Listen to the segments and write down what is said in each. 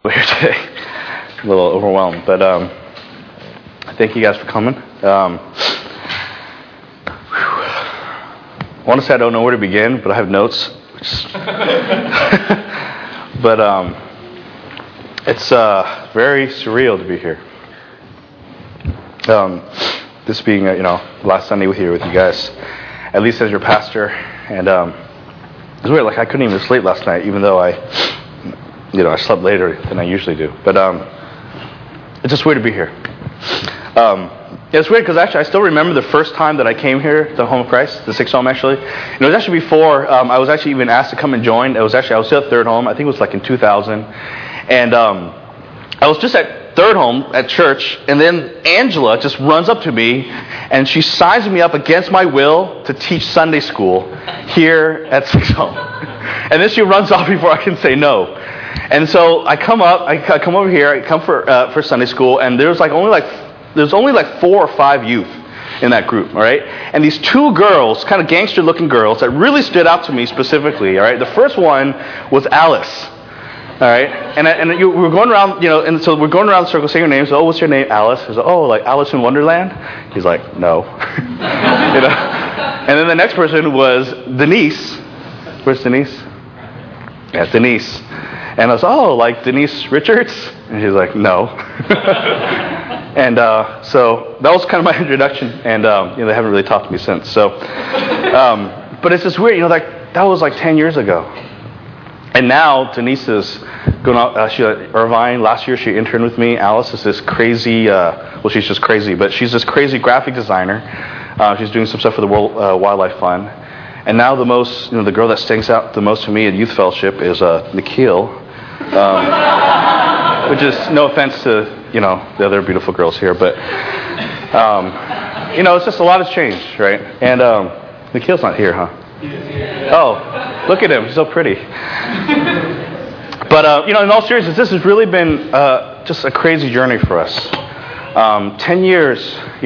here today. A little overwhelmed, but thank you guys for coming. I want to say I don't know where to begin, but I have notes. But it's very surreal to be here. This being last Sunday here with you guys, at least as your pastor, and it's weird. Like I couldn't even sleep last night, even though I slept later than I usually do. But it's just weird to be here. It's weird because actually I still remember the first time that I came here, the Home of Christ, the Sixth Home actually. It was actually before I was actually even asked to come and join. I was still at Third Home. I think it was like in 2000, and I was just at Third Home at church, and then Angela just runs up to me, and she signs me up against my will to teach Sunday school here at Sixth Home, and then she runs off before I can say no. And so I come over here, I come for Sunday school, and there's only like 4 or 5 youth in that group, all right? And these 2 girls, kind of gangster-looking girls, that really stood out to me specifically, all right? The first one was Alice, all right? And we're going around, and so we're going around the circle saying your names. So, what's your name? Alice. He's like, like Alice in Wonderland? He's like, no. And then the next person was Denise. Where's Denise? Yeah, Denise. And I was, like Denise Richards? And she's like, no. And so that was kind of my introduction, and they haven't really talked to me since. So, but it's just weird, that was like 10 years ago. And now Denise is going out. Irvine, last year she interned with me. Alice is this crazy, she's just crazy, but she's this crazy graphic designer. She's doing some stuff for the World Wildlife Fund. And now the girl that stands out the most to me at Youth Fellowship is Nikhil, which is no offense to the other beautiful girls here, but it's just a lot has changed, right? And Nikhil's not here, huh? Oh, look at him, he's so pretty. But in all seriousness, this has really been just a crazy journey for us. 10 years,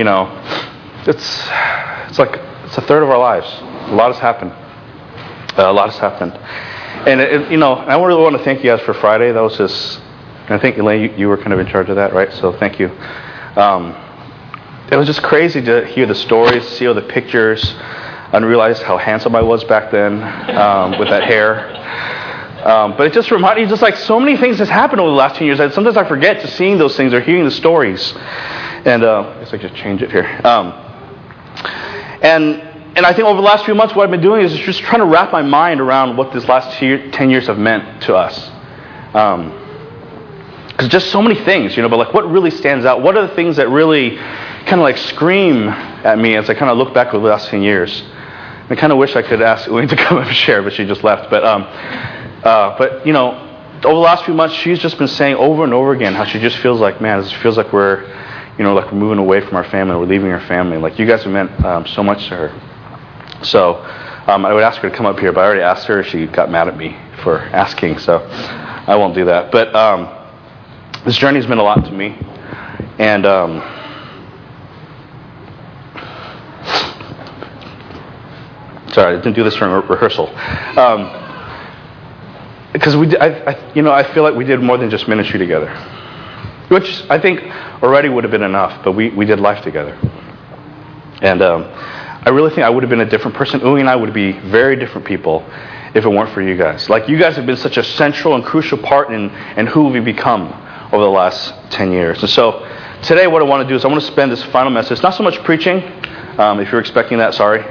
it's like it's a third of our lives. A lot has happened. And I really want to thank you guys for Friday. That was just. And I think, Elaine, you were kind of in charge of that, right? So thank you. It was just crazy to hear the stories, see all the pictures, and realize how handsome I was back then with that hair. But it just reminded me, just like so many things has happened over the last 10 years. Sometimes I forget just seeing those things or hearing the stories. And I guess I just change it here. And I think over the last few months, what I've been doing is just trying to wrap my mind around what this last 10 years have meant to us. Because just so many things, but like what really stands out? What are the things that really kind of like scream at me as I kind of look back over the last 10 years? I kind of wish I could ask Elaine to come up and share, but she just left. But over the last few months, she's just been saying over and over again how she just feels like, man, it feels like we're, like we're moving away from our family, we're leaving our family. Like you guys have meant so much to her. So I would ask her to come up here, but I already asked her. She got mad at me for asking, so I won't do that. But this journey has meant a lot to me, and sorry, I didn't do this for rehearsal, because I feel like we did more than just ministry together, which I think already would have been enough, but we did life together, and I really think I would have been a different person. Uli and I would be very different people if it weren't for you guys. Like you guys have been such a central and crucial part in who we've become over the last 10 years. And so today what I want to do is I want to spend this final message, not so much preaching, if you're expecting that, sorry,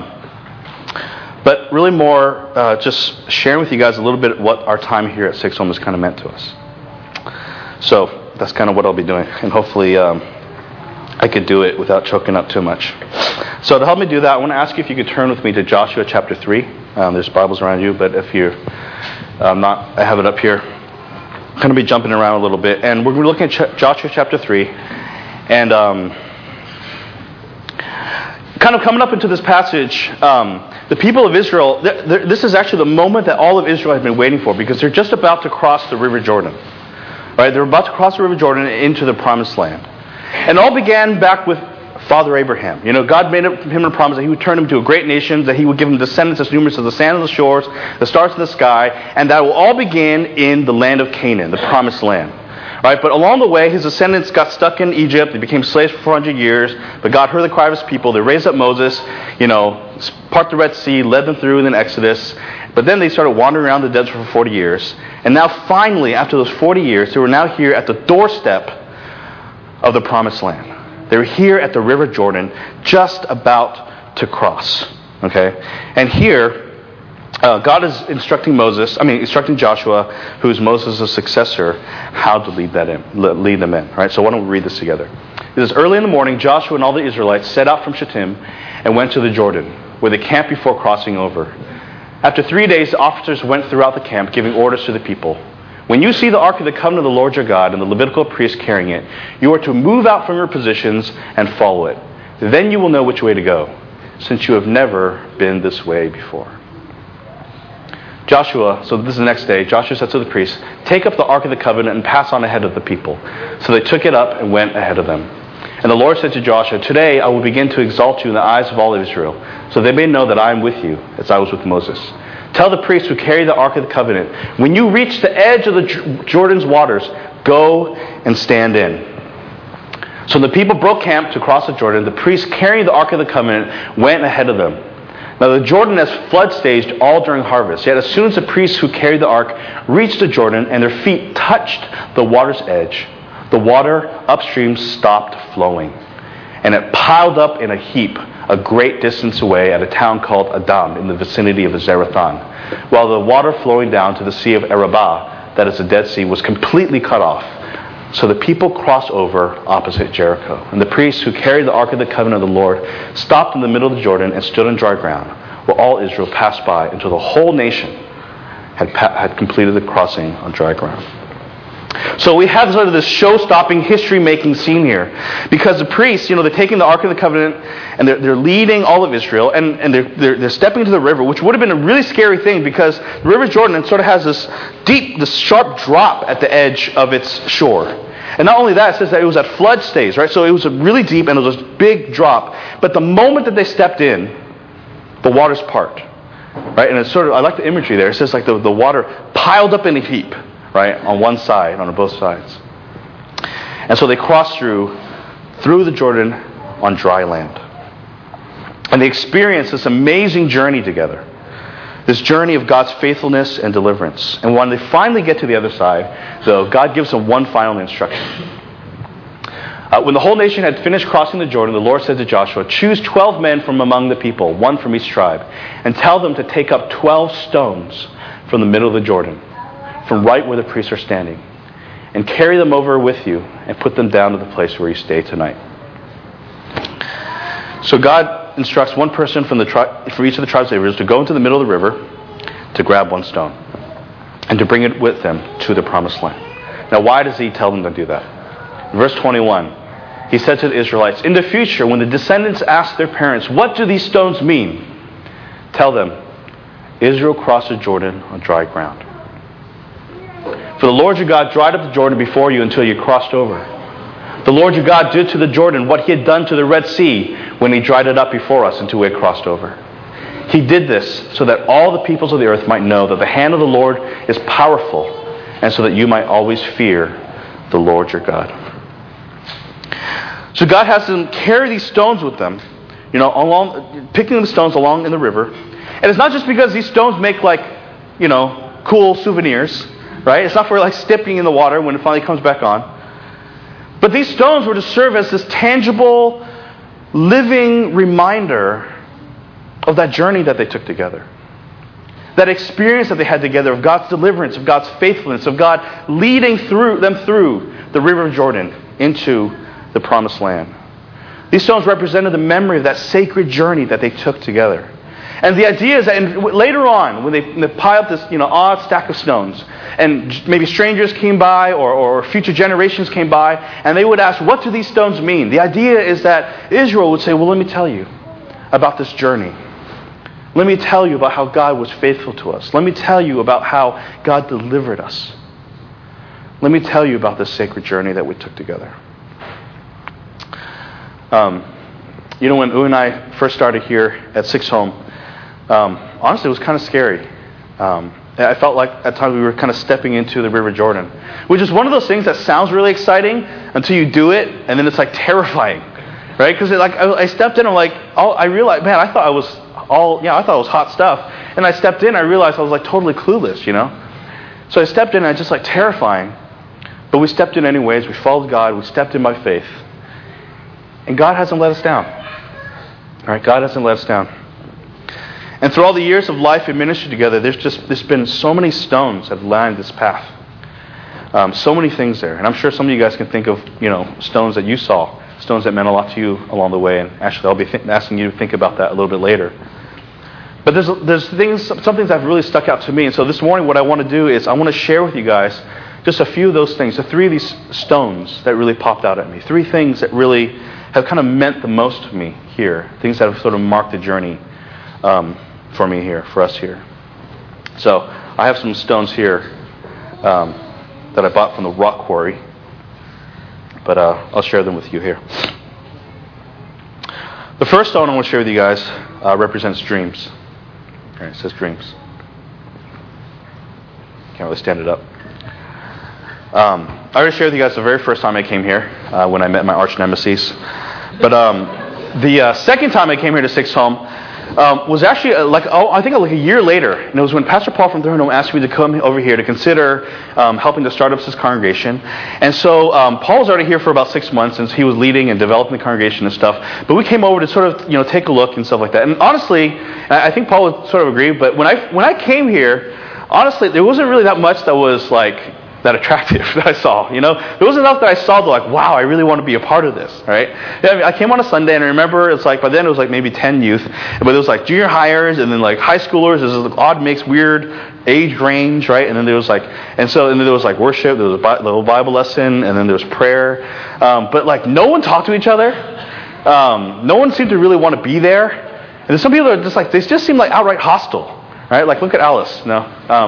but really more just sharing with you guys a little bit what our time here at Sixth Home has kind of meant to us. So that's kind of what I'll be doing, and hopefully I could do it without choking up too much. So to help me do that, I want to ask you if you could turn with me to Joshua chapter 3. There's Bibles around you, but if you're not, I have it up here. I'm going to be jumping around a little bit, and we're looking at Joshua chapter 3, and kind of coming up into this passage, the people of Israel, this is actually the moment that all of Israel has been waiting for, because they're just about to cross the River Jordan. Right? They're about to cross the River Jordan into the Promised Land. And it all began back with Father Abraham. God made him a promise that he would turn him to a great nation, that he would give him descendants as numerous as the sand of the shores, the stars in the sky, and that will all begin in the land of Canaan, the promised land. Right? But along the way, his descendants got stuck in Egypt. They became slaves for 400 years. But God heard the cry of his people. They raised up Moses, part the Red Sea, led them through in an Exodus. But then they started wandering around the desert for 40 years. And now finally, after those 40 years, they were now here at the doorstep of the promised land. They were here at the River Jordan, just about to cross. Okay? And here, God is instructing Joshua, who is Moses' successor, how to lead them in. Right? So why don't we read this together? It says, early in the morning, Joshua and all the Israelites set out from Shittim and went to the Jordan, where they camped before crossing over. After 3 days, the officers went throughout the camp, giving orders to the people. When you see the Ark of the Covenant of the Lord your God and the Levitical priests carrying it, you are to move out from your positions and follow it. Then you will know which way to go, since you have never been this way before. So this is the next day, Joshua said to the priests, take up the Ark of the Covenant and pass on ahead of the people. So they took it up and went ahead of them. And the Lord said to Joshua, today I will begin to exalt you in the eyes of all of Israel, so they may know that I am with you, as I was with Moses. Tell the priests who carry the Ark of the Covenant, when you reach the edge of the Jordan's waters, go and stand in. So the people broke camp to cross the Jordan. The priests carrying the Ark of the Covenant went ahead of them. Now the Jordan has flood staged all during harvest. Yet as soon as the priests who carried the ark reached the Jordan and their feet touched the water's edge, the water upstream stopped flowing. And it piled up in a heap a great distance away at a town called Adam in the vicinity of Zarethan, while the water flowing down to the Sea of Arabah, that is the Dead Sea, was completely cut off. So the people crossed over opposite Jericho. And the priests who carried the Ark of the Covenant of the Lord stopped in the middle of the Jordan and stood on dry ground, where all Israel passed by until the whole nation had completed the crossing on dry ground. So we have sort of this show-stopping, history-making scene here. Because the priests, they're taking the Ark of the Covenant and they're leading all of Israel, and they're stepping into the river, which would have been a really scary thing because the River Jordan sort of has this sharp drop at the edge of its shore. And not only that, it says that it was at flood stage, right? So it was really deep and it was a big drop. But the moment that they stepped in, the waters part. Right? And it's I like the imagery there. It says like the water piled up in a heap. Right, on one side, on both sides. And so they crossed through the Jordan on dry land. And they experienced this amazing journey together. This journey of God's faithfulness and deliverance. And when they finally get to the other side, though, God gives them one final instruction. When the whole nation had finished crossing the Jordan, the Lord said to Joshua, choose 12 men from among the people, one from each tribe, and tell them to take up 12 stones from the middle of the Jordan, from right where the priests are standing, and carry them over with you and put them down to the place where you stay tonight. So God instructs one person from each of the tribes of Israel to go into the middle of the river to grab one stone and to bring it with them to the promised land. Now why does he tell them to do that? In verse 21, he said to the Israelites, in the future when the descendants ask their parents, what do these stones mean? Tell them, Israel crossed the Jordan on dry ground. For the Lord your God dried up the Jordan before you until you crossed over. The Lord your God did to the Jordan what he had done to the Red Sea when he dried it up before us until we had crossed over. He did this so that all the peoples of the earth might know that the hand of the Lord is powerful, and so that you might always fear the Lord your God. So God has them carry these stones with them, picking the stones along in the river. And it's not just because these stones make cool souvenirs. Right? It's not for stepping in the water when it finally comes back on. But these stones were to serve as this tangible, living reminder of that journey that they took together. That experience that they had together of God's deliverance, of God's faithfulness, of God leading them through the River of Jordan into the Promised Land. These stones represented the memory of that sacred journey that they took together. And the idea is that later on, when they pile up this odd stack of stones, and maybe strangers came by or future generations came by, and they would ask, what do these stones mean? The idea is that Israel would say, well, let me tell you about this journey. Let me tell you about how God was faithful to us. Let me tell you about how God delivered us. Let me tell you about this sacred journey that we took together. You know, when U and I first started here at Six Home, honestly, it was kind of scary. I felt like at times we were kind of stepping into the River Jordan, which is one of those things that sounds really exciting until you do it, and then it's like terrifying, right? Because I stepped in, I realized, man, I thought it was hot stuff, and I stepped in, I realized I was like totally clueless, you know. So I stepped in, and it's just like terrifying, but we stepped in anyways. We followed God. We stepped in by faith, and God hasn't let us down. All right, God hasn't let us down. And through all the years of life and ministry together, there's been so many stones that have lined this path. So many things there. And I'm sure some of you guys can think of, stones that you saw, stones that meant a lot to you along the way. And actually, I'll be asking you to think about that a little bit later. But there's some things that have really stuck out to me. And so this morning, what I want to do is I want to share with you guys just a few of those things, the 3 of these stones that really popped out at me. 3 things that really have kind of meant the most to me here. Things that have sort of marked the journey for me here, for us here. So I have some stones here that I bought from the rock quarry, but I'll share them with you here. The first stone I want to share with you guys represents dreams. Okay, it says dreams. Can't really stand it up. I already shared with you guys the very first time I came here when I met my arch nemesis. But the second time I came here to Six Home was actually I think a year later, and it was when Pastor Paul from Third Home asked me to come over here to consider helping to start up this congregation. And so Paul was already here for about 6 months, since he was leading and developing the congregation and stuff. But we came over to sort of take a look and stuff like that. And honestly, I think Paul would sort of agree. But when I came here, honestly, there wasn't really that much that was that attractive that I saw, There wasn't enough that I saw to wow, I really want to be a part of this, right? I came on a Sunday, and I remember it's by then it was maybe 10 youth, but it was junior hires, and then high schoolers. There's this odd mix, weird age range, right? And then there was there was worship, there was a little Bible lesson, and then there was prayer. But no one talked to each other. No one seemed to really want to be there. And then some people are just they just seem outright hostile. Right? Look at Alice. No.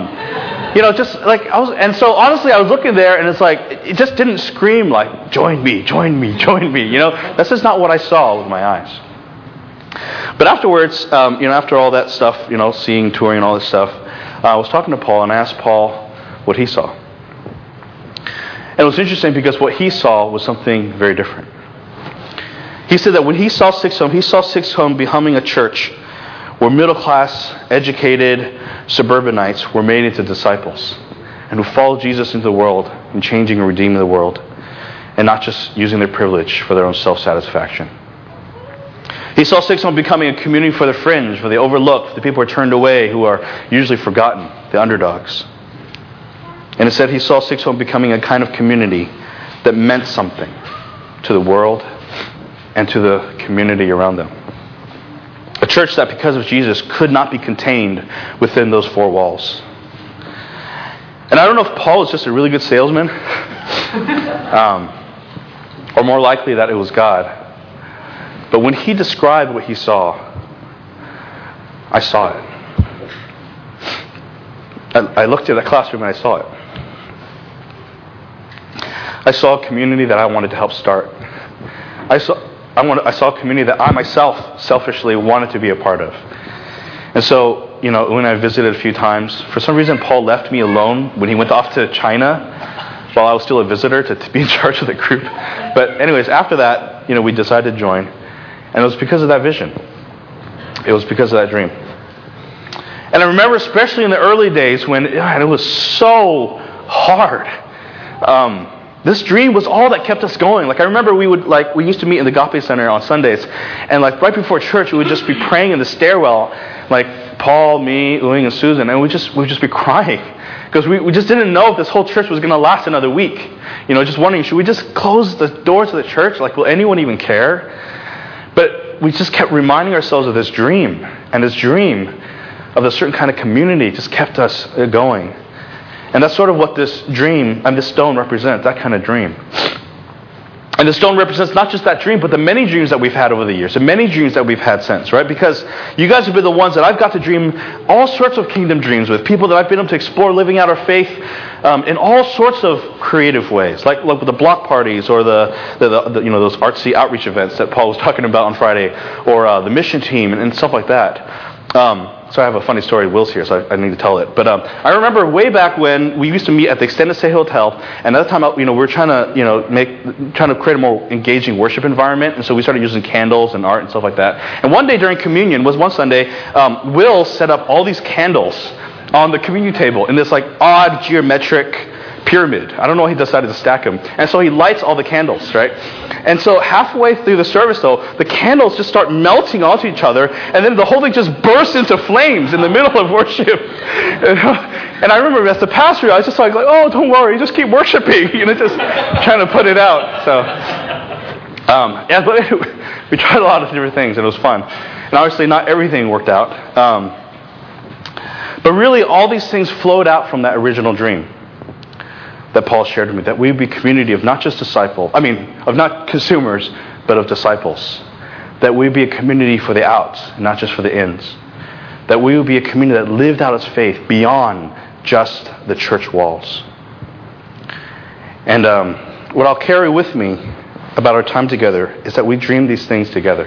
And so honestly, I was looking there, and it's it just didn't scream join me, join me, join me. That's just not what I saw with my eyes. But afterwards, after all that stuff, seeing, touring, and all this stuff, I was talking to Paul, and I asked Paul what he saw. And it was interesting because what he saw was something very different. He said that when he saw Six Home becoming a church where middle-class, educated suburbanites were made into disciples and who followed Jesus into the world and changing and redeeming the world, and not just using their privilege for their own self-satisfaction. He saw Six Home becoming a community for the fringe, for the overlooked, for the people who are turned away, who are usually forgotten, the underdogs. And instead, he saw Six Home becoming a kind of community that meant something to the world and to the community around them. A church that, because of Jesus, could not be contained within those 4 walls. And I don't know if Paul was just a really good salesman, or more likely that it was God. But when he described what he saw, I saw it. I looked at the classroom and I saw it. I saw a community that I wanted to help start. I saw a community that I myself selfishly wanted to be a part of. And so, when I visited a few times, for some reason Paul left me alone when he went off to China while I was still a visitor to be in charge of the group. But anyways, after that, we decided to join. And it was because of that vision. It was because of that dream. And I remember especially in the early days when it was so hard. This dream was all that kept us going. I remember we used to meet in the Agape Center on Sundays, and right before church we would just be praying in the stairwell, Paul, me, Uing, and Susan, and we'd just be crying because we just didn't know if this whole church was going to last another week. Just wondering, should we just close the doors of the church? Will anyone even care? But we just kept reminding ourselves of this dream, and this dream of a certain kind of community just kept us going. And that's sort of what this dream and this stone represent, that kind of dream. And the stone represents not just that dream, but the many dreams that we've had over the years, the many dreams that we've had since, right? Because you guys have been the ones that I've got to dream all sorts of kingdom dreams with, people that I've been able to explore living out our faith in all sorts of creative ways, like with the block parties or the those artsy outreach events that Paul was talking about on Friday, or the mission team and stuff like that. So I have a funny story. Will's here, so I need to tell it. But I remember way back when we used to meet at the Extended Stay Hotel, and at the time, we were trying to create a more engaging worship environment, and so we started using candles and art and stuff like that. And one day during communion, one Sunday, Will set up all these candles on the communion table in this odd geometric pyramid. I don't know why he decided to stack them. And so he lights all the candles, right? And so halfway through the service, though, the candles just start melting onto each other, and then the whole thing just bursts into flames in the middle of worship. And I remember as the pastor, I was just like, oh, don't worry, just keep worshiping, just trying to put it out. So, but we tried a lot of different things, and it was fun. And obviously not everything worked out. But really, all these things flowed out from that original dream that Paul shared with me, that we would be a community of not just of not consumers, but of disciples. That we would be a community for the outs, not just for the ins. That we would be a community that lived out its faith beyond just the church walls. And what I'll carry with me about our time together is that we dreamed these things together.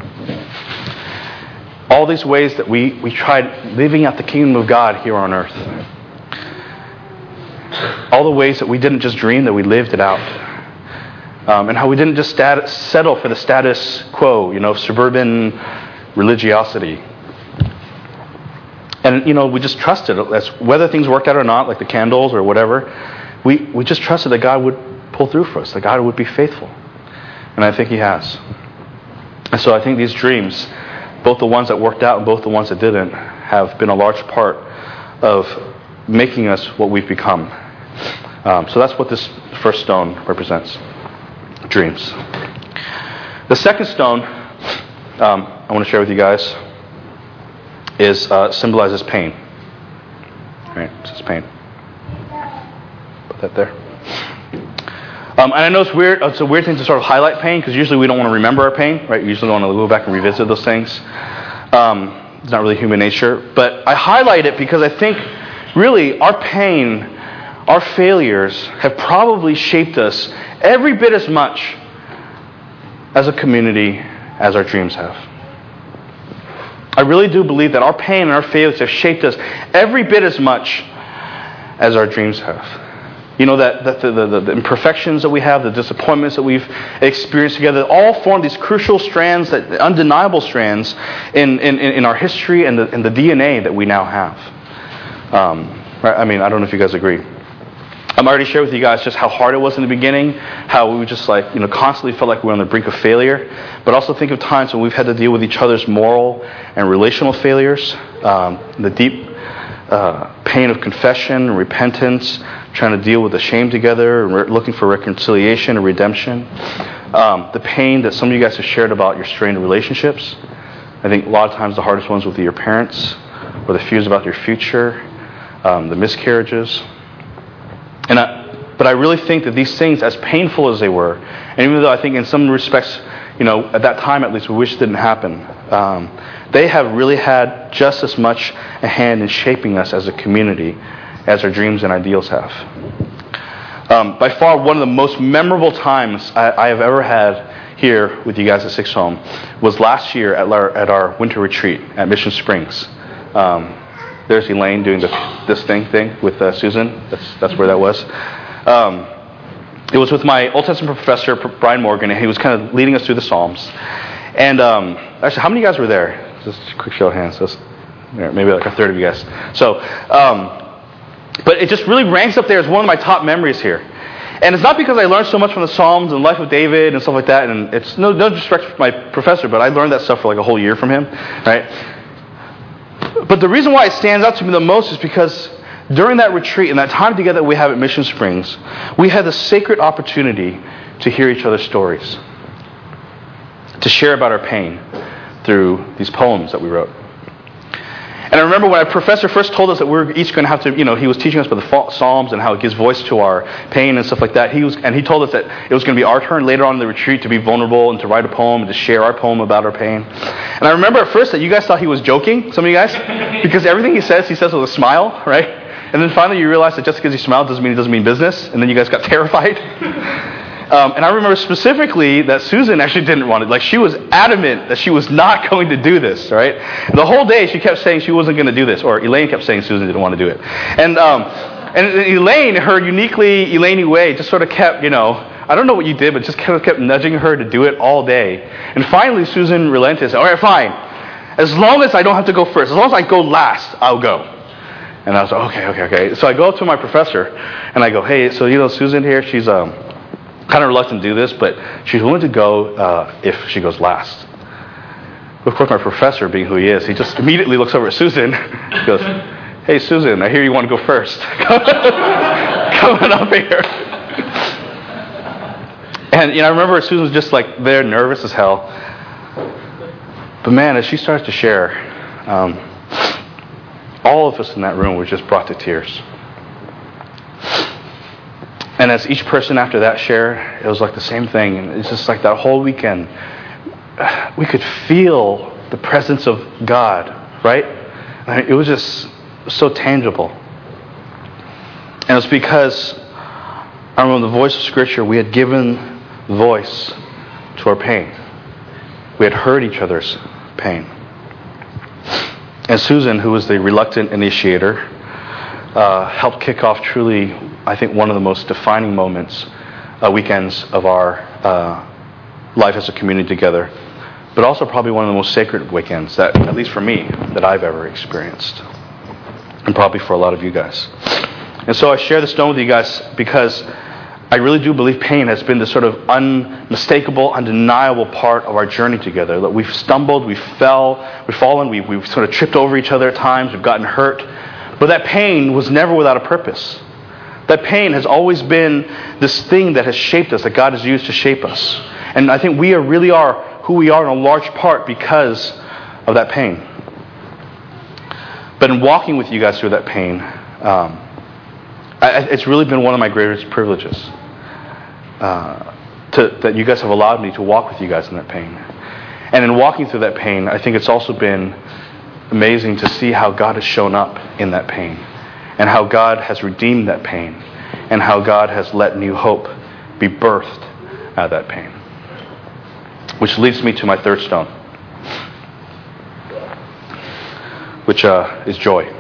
All these ways that we tried living out the kingdom of God here on earth. All the ways that we didn't just dream, that we lived it out. And how we didn't just settle for the status quo, suburban religiosity. And, we just trusted, as whether things worked out or not, like the candles or whatever, we just trusted that God would pull through for us, that God would be faithful. And I think He has. And so I think these dreams, both the ones that worked out and both the ones that didn't, have been a large part of making us what we've become. So that's what this first stone represents. Dreams. The second stone I want to share with you guys symbolizes pain. Right? It says pain. Put that there. And I know it's weird. It's a weird thing to sort of highlight pain, because usually we don't want to remember our pain, right? We usually want to go back and revisit those things. It's not really human nature. But I highlight it because I think really our pain, our failures have probably shaped us every bit as much as a community as our dreams have. I really do believe that our pain and our failures have shaped us every bit as much as our dreams have. That the imperfections that we have, the disappointments that we've experienced together, all form these crucial strands, undeniable strands in our history and the DNA that we now have. Right? I don't know if you guys agree. I already shared with you guys just how hard it was in the beginning, how we just constantly felt like we were on the brink of failure. But also think of times when we've had to deal with each other's moral and relational failures, the deep pain of confession and repentance, trying to deal with the shame together, and looking for reconciliation and redemption. The pain that some of you guys have shared about your strained relationships. I think a lot of times the hardest ones with your parents, or the fears about your future, the miscarriages. But I really think that these things, as painful as they were, and even though I think in some respects, at that time at least, we wish it didn't happen, they have really had just as much a hand in shaping us as a community as our dreams and ideals have. By far, one of the most memorable times I have ever had here with you guys at Sixth Home was last year at our winter retreat at Mission Springs. There's Elaine doing this thing with Susan. That's where that was. It was with my Old Testament professor, Brian Morgan, and he was kind of leading us through the Psalms. And actually, how many of you guys were there? Just a quick show of hands. Maybe like a third of you guys. So, but it just really ranks up there as one of my top memories here. And it's not because I learned so much from the Psalms and the life of David and stuff like that. And it's no disrespect for my professor, but I learned that stuff for like a whole year from him, right? But the reason why it stands out to me the most is because during that retreat and that time together that we have at Mission Springs, we had the sacred opportunity to hear each other's stories, to share about our pain through these poems that we wrote. And I remember when our professor first told us that we were each going to have to, he was teaching us about the Psalms and how it gives voice to our pain and stuff like that. He told us that it was going to be our turn later on in the retreat to be vulnerable and to write a poem and to share our poem about our pain. And I remember at first that you guys thought he was joking, some of you guys, because everything he says with a smile, right? And then finally you realize that just because he smiled doesn't mean business, and then you guys got terrified. And I remember specifically that Susan actually didn't want it. Like, she was adamant that she was not going to do this, right? The whole day she kept saying she wasn't going to do this, or Elaine kept saying Susan didn't want to do it. And Elaine, her uniquely Elaine way, just sort of kept, I don't know what you did, but just kind of kept nudging her to do it all day. And finally Susan relented, said, all right, fine. As long as I don't have to go first, as long as I go last, I'll go. And I was like, okay. So I go up to my professor, and I go, hey, so Susan here, she's kind of reluctant to do this, but she's willing to go if she goes last. Of course, my professor, being who he is, he just immediately looks over at Susan. He goes, hey, Susan, I hear you want to go first. Coming up here. And I remember Susan was just like there, nervous as hell. But man, as she started to share, all of us in that room were just brought to tears. And as each person after that shared, it was like the same thing. And it's just like that whole weekend, we could feel the presence of God, right? It was just so tangible. And it was because, I remember the voice of Scripture, we had given voice to our pain. We had heard each other's pain. And Susan, who was the reluctant initiator, helped kick off truly, I think, one of the most defining weekends of our life as a community together, but also probably one of the most sacred weekends that, at least for me, that I've ever experienced, and probably for a lot of you guys. And so I share this stone with you guys because I really do believe pain has been this sort of unmistakable, undeniable part of our journey together. That we've stumbled, we've fallen, we've sort of tripped over each other at times, we've gotten hurt. But that pain was never without a purpose. That pain has always been this thing that has shaped us, that God has used to shape us. And I think we really are who we are in a large part because of that pain. But in walking with you guys through that pain, it's really been one of my greatest privileges that you guys have allowed me to walk with you guys in that pain. And in walking through that pain, I think it's also been amazing to see how God has shown up in that pain, and how God has redeemed that pain, and how God has let new hope be birthed out of that pain. Which leads me to my third stone, which is joy.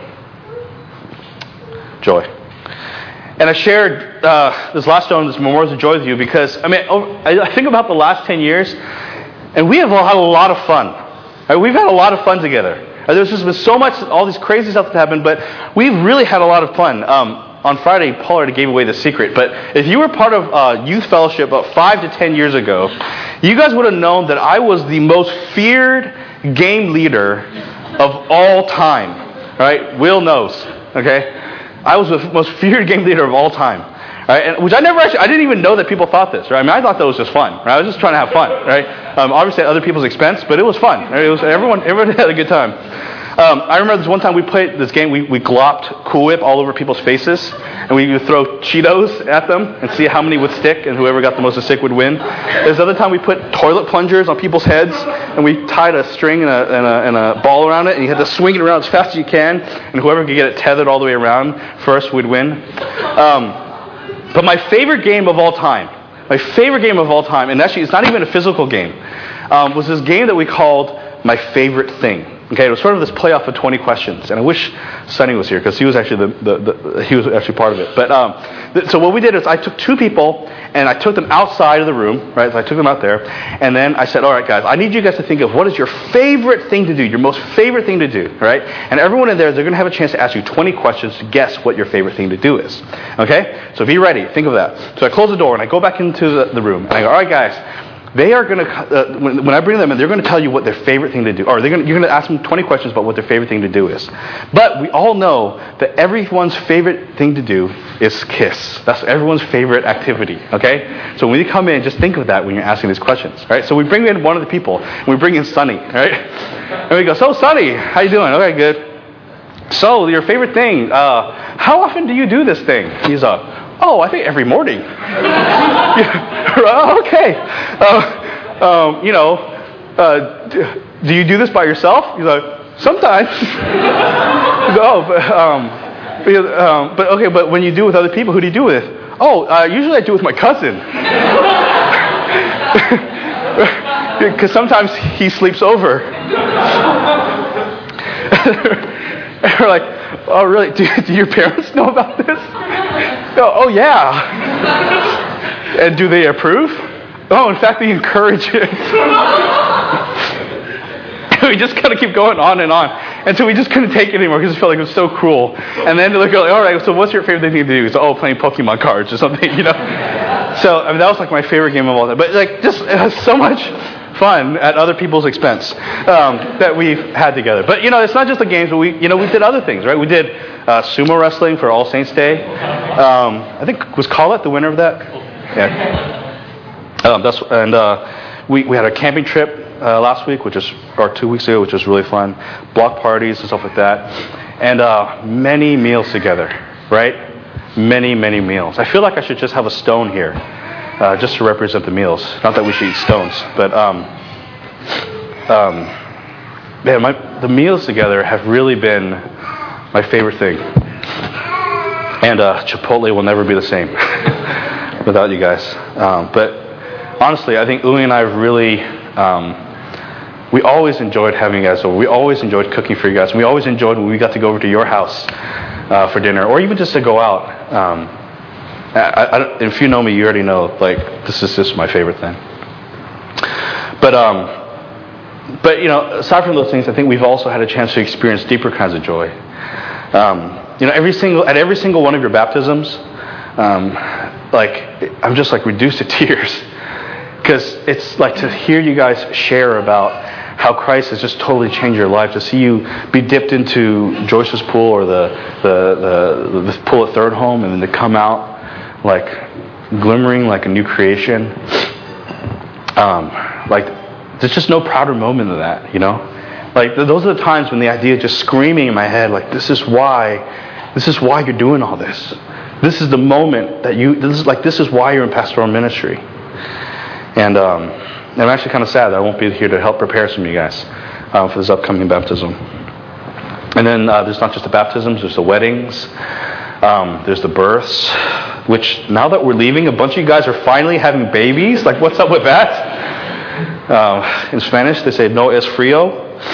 Joy. And I shared this last stone, this Memorials of Joy with you because, I think about the last 10 years, and we have had a lot of fun. We've had a lot of fun together. There's just been so much, all these crazy stuff that happened, but we've really had a lot of fun. On Friday, Paul already gave away the secret, but if you were part of youth fellowship about 5 to 10 years ago, you guys would have known that I was the most feared game leader of all time. Right? Will knows. Okay? I was the most feared game leader of all time. Right? And which I didn't even know that people thought this. Right? I thought that was just fun. Right? I was just trying to have fun. Right? Obviously at other people's expense, but it was fun. Right? It was everyone had a good time. I remember this one time we played this game. We glopped Cool Whip all over people's faces, and we would throw Cheetos at them and see how many would stick, and whoever got the most to stick would win. There's another time we put toilet plungers on people's heads, and we tied a string and a ball around it, and you had to swing it around as fast as you can, and whoever could get it tethered all the way around first would win. But my favorite game of all time, and actually it's not even a physical game, was this game that we called My Favorite Thing. Okay, it was sort of this playoff of 20 questions, and I wish Sonny was here because he was actually he was actually part of it. But so what we did is I took two people and I took them outside of the room, right? So I took them out there, and then I said, "All right, guys, I need you guys to think of what is your favorite thing to do, your most favorite thing to do, right?" And everyone in there, they're going to have a chance to ask you 20 questions to guess what your favorite thing to do is. Okay, so be ready. Think of that. So I close the door and I go back into the room and I go, "All right, guys." They are going to, when I bring them in, they're going to tell you what their favorite thing to do, or you're going to ask them 20 questions about what their favorite thing to do is. But we all know that everyone's favorite thing to do is kiss. That's everyone's favorite activity, okay? So when you come in, just think of that when you're asking these questions, right? So we bring in one of the people, and we bring in Sonny, right? And we go, "So Sonny, how you doing?" "Okay, good." so your favorite thing, how often do you do this thing? He's oh, I think every morning. Okay. Do you do this by yourself? He's like, sometimes. No, but when you do it with other people, who do you do it with? Oh, usually I do it with my cousin. Because sometimes he sleeps over. And we're like, oh, really? Do your parents know about this? Oh, yeah. And do they approve? Oh, in fact, they encourage it. We just kind of keep going on and on until we just couldn't take it anymore because it felt like it was so cruel. And then they're like, all right, so what's your favorite thing to do? So, playing Pokemon cards or something, So, that was like my favorite game of all time. But like, just it was so much fun at other people's expense that we've had together. But it's not just the games, but we did other things, right? We did sumo wrestling for All Saints Day. I think was Colette the winner of that. Yeah. We had a camping trip last week, or 2 weeks ago, which was really fun. Block parties and stuff like that, and many meals together, right? Many meals. I feel like I should just have a stone here. Just to represent the meals. Not that we should eat stones, but the meals together have really been my favorite thing. And Chipotle will never be the same without you guys. But honestly, I think Uli and I really, we always enjoyed having you guys over. We always enjoyed cooking for you guys. We always enjoyed when we got to go over to your house for dinner, or even just to go out. If you know me, you already know, like, this is just my favorite thing. But aside from those things, I think we've also had a chance to experience deeper kinds of joy. At every single one of your baptisms, I'm just like reduced to tears. Because it's like to hear you guys share about how Christ has just totally changed your life, to see you be dipped into Joyce's pool or the pool at Third Home, and then to come out like glimmering like a new creation. There's just no prouder moment than that, Like those are the times when the idea is just screaming in my head, like this is why you're doing all this. This is the moment that this is why you're in pastoral ministry. And I'm actually kind of sad that I won't be here to help prepare some of you guys for this upcoming baptism. And then there's not just the baptisms, there's the weddings, there's the births, which now that we're leaving, a bunch of you guys are finally having babies. Like, what's up with that? In Spanish, they say no es frio.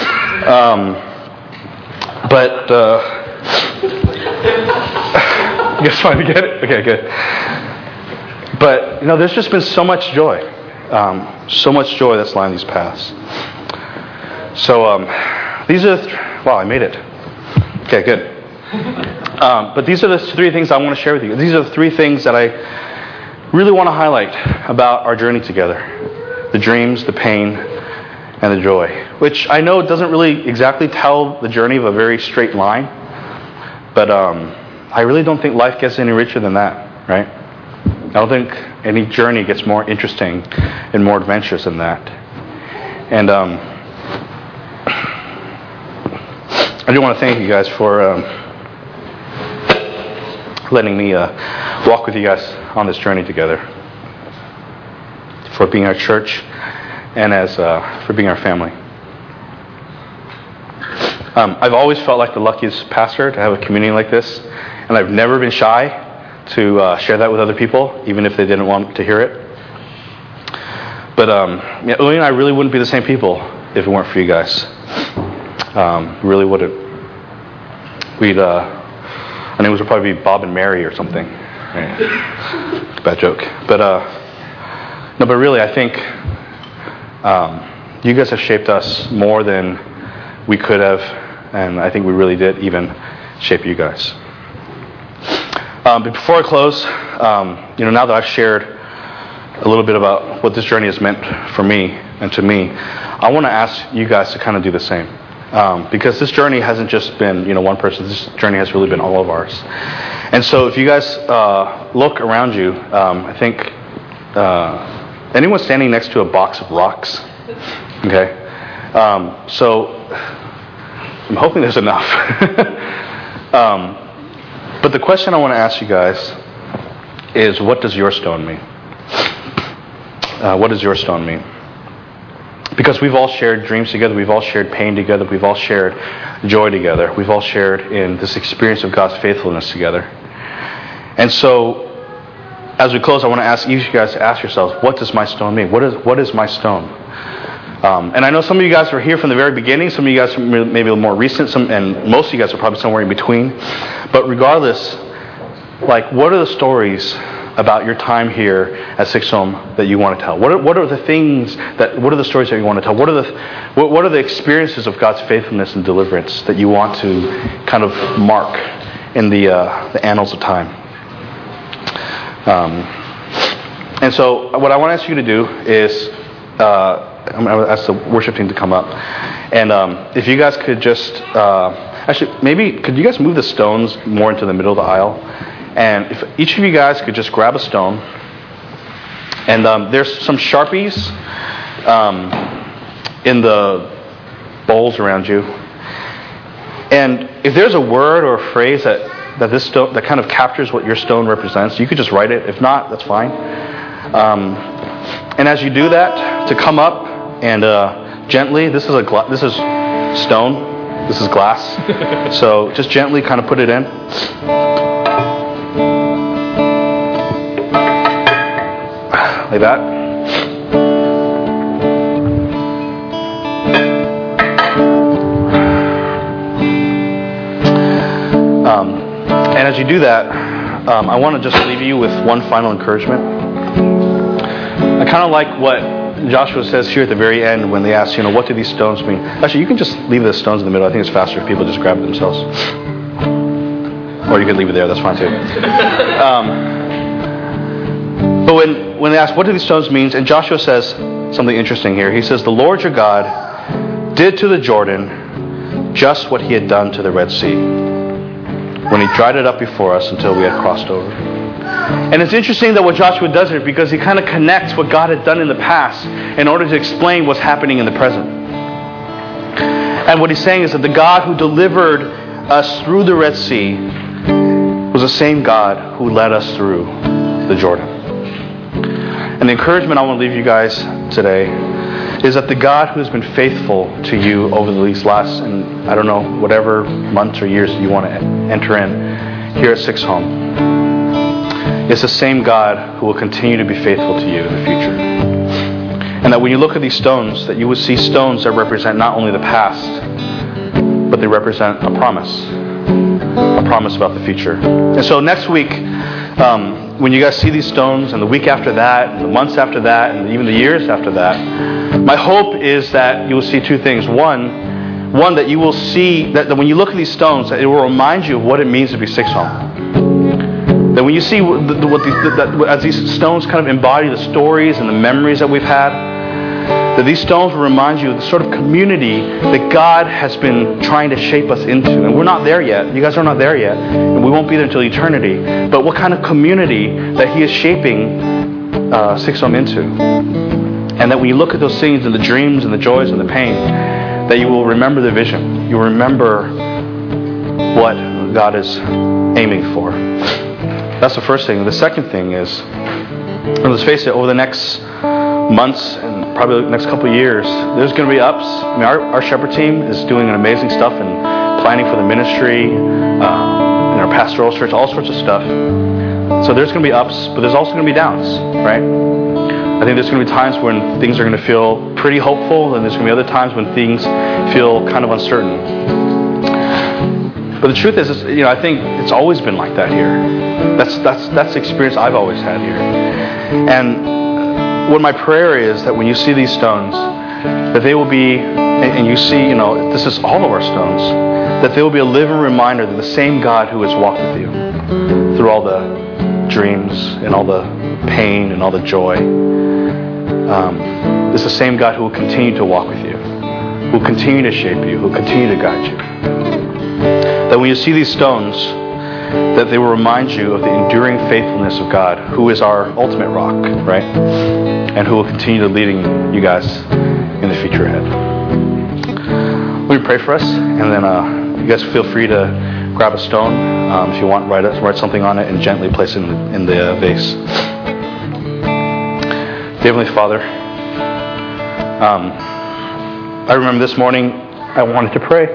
You guys finally get it? Okay, good. But, there's just been so much joy. So much joy that's lined these paths. So, these are... Wow, I made it. Okay, good. But these are the three things I want to share with you. These are the three things that I really want to highlight about our journey together. The dreams, the pain, and the joy. Which I know doesn't really exactly tell the journey of a very straight line. But I really don't think life gets any richer than that, right? I don't think any journey gets more interesting and more adventurous than that. And I do want to thank you guys for letting me walk with you guys on this journey together, for being our church, and for being our family. I've always felt like the luckiest pastor to have a community like this, and I've never been shy to share that with other people, even if they didn't want to hear it. But Uli and I really wouldn't be the same people if it weren't for you guys. Really wouldn't. Our names would probably be Bob and Mary or something. Right. Bad joke. But really, I think you guys have shaped us more than we could have, and I think we really did even shape you guys. But before I close, now that I've shared a little bit about what this journey has meant for me and to me, I want to ask you guys to kind of do the same. Because this journey hasn't just been, one person. This journey has really been all of ours. And so if you guys look around you, I think anyone standing next to a box of rocks? Okay. So I'm hoping there's enough. But the question I want to ask you guys is, what does your stone mean? What does your stone mean? Because we've all shared dreams together, we've all shared pain together, we've all shared joy together, we've all shared in this experience of God's faithfulness together. And so, as we close, I want to ask each of you guys to ask yourselves, what does my stone mean? What is my stone? And I know some of you guys were here from the very beginning, some of you guys maybe a little more recent, and most of you guys are probably somewhere in between. But regardless, what are the stories about your time here at Sixth Home that you want to tell? What are the stories that you want to tell? What are the experiences of God's faithfulness and deliverance that you want to kind of mark in the annals of time? And so what I want to ask you to do is, I'm going to ask the worship team to come up. And if you guys could just, actually, maybe, could you guys move the stones more into the middle of the aisle? And if each of you guys could just grab a stone. And there's some Sharpies in the bowls around you. And if there's a word or a phrase that this stone, that kind of captures what your stone represents, you could just write it. If not, that's fine. And as you do that, to come up and gently, this is stone, this is glass. So just gently kind of put it in. Like that. And as you do that, I want to just leave you with one final encouragement. I kind of like what Joshua says here at the very end when they ask, what do these stones mean? Actually, you can just leave the stones in the middle. I think it's faster if people just grab it themselves. Or you could leave it there. That's fine too. But when they ask, what do these stones mean? And Joshua says something interesting here. He says, the Lord your God did to the Jordan just what he had done to the Red Sea, when he dried it up before us until we had crossed over. And it's interesting that what Joshua does here, because he kind of connects what God had done in the past in order to explain what's happening in the present. And what he's saying is that the God who delivered us through the Red Sea was the same God who led us through the Jordan. And the encouragement I want to leave you guys today is that the God who has been faithful to you over these last, and I don't know, whatever months or years you want to enter in here at Sixth Home, is the same God who will continue to be faithful to you in the future. And that when you look at these stones, that you will see stones that represent not only the past, but they represent a promise about the future. And so next week, when you guys see these stones, and the week after that, and the months after that, and even the years after that, my hope is that you will see two things. One, that you will see that when you look at these stones, that it will remind you of what it means to be Sixth Home. That when you see as these stones kind of embody the stories and the memories that we've had, that these stones will remind you of the sort of community that God has been trying to shape us into. And we're not there yet. You guys are not there yet. And we won't be there until eternity. But what kind of community that he is shaping Sixth Home into. And that when you look at those things and the dreams and the joys and the pain, that you will remember the vision. You will remember what God is aiming for. That's the first thing. The second thing is, let's face it, over the next months and probably the next couple of years, there's going to be ups. I mean, our shepherd team is doing an amazing stuff and planning for the ministry, in our pastoral church, all sorts of stuff. So there's going to be ups, but there's also going to be downs, right? I think there's going to be times when things are going to feel pretty hopeful, and there's going to be other times when things feel kind of uncertain. But the truth is, I think it's always been like that here. That's the experience I've always had here. And what my prayer is that when you see these stones, that they will be, and you see, this is all of our stones, that they will be a living reminder that the same God who has walked with you through all the dreams and all the pain and all the joy is the same God who will continue to walk with you, who will continue to shape you, who will continue to guide you. That when you see these stones, that they will remind you of the enduring faithfulness of God, who is our ultimate rock, right? And who will continue to leading you guys in the future ahead. Let me pray for us, and then you guys feel free to grab a stone. If you want, write something on it and gently place it in the vase. Heavenly Father, I remember this morning I wanted to pray.